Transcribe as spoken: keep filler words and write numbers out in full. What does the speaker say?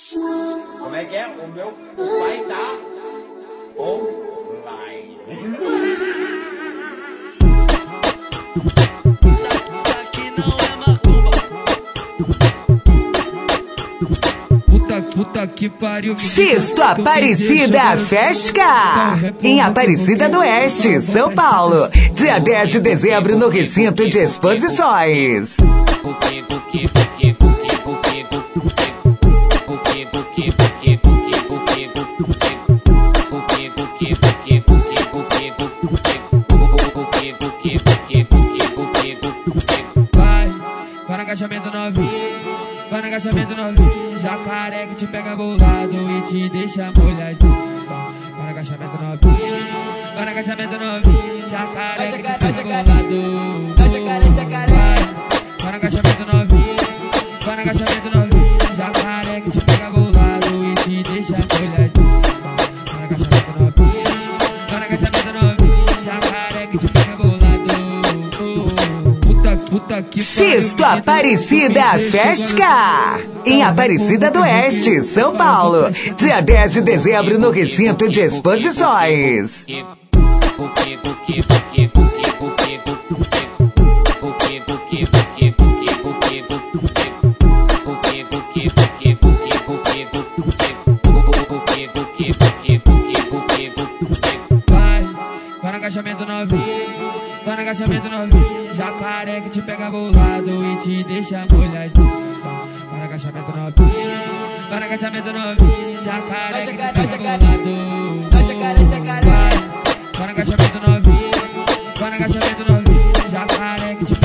Como é que é? O meu pai tá online. Isso aqui não é macumba. Puta, puta que pariu. Cisto Aparecida Fesca, em Aparecida do Oeste, São Paulo, dia dez de dezembro no recinto de exposições. Vai, vai no agachamento novinho, vai no agachamento novinho. Jacaré que te pega bolado e te deixa molhadinho. Vai no agachamento novinho, vai no agachamento novinho. Jacaré que te pega bolado. Vai, jacaré, jacaré. Vai, vai no agachamento novinho, vai no agachamento novinho. Jacaré que te pega bolado e te deixa molhadinho. Vai no agachamento novinho, vai no agachamento novinho. Jacaré que te pega bolado. Puta, puta que Cisto Aparecida Fesca, em Aparecida do Oeste, São Paulo, dia dez de dezembro no recinto de exposições. Vai, vai no agachamento novinho, vai no agachamento novinho. Jacaré que te pega bolado e te deixa molhadinho. Vai no agachamento novinho, vai no agachamento novinho. Jacaré que te pega bolado. Vai, jacaré, jacaré. Vai, vai no agachamento novinho, vai no agachamento novinho. Jacaré que te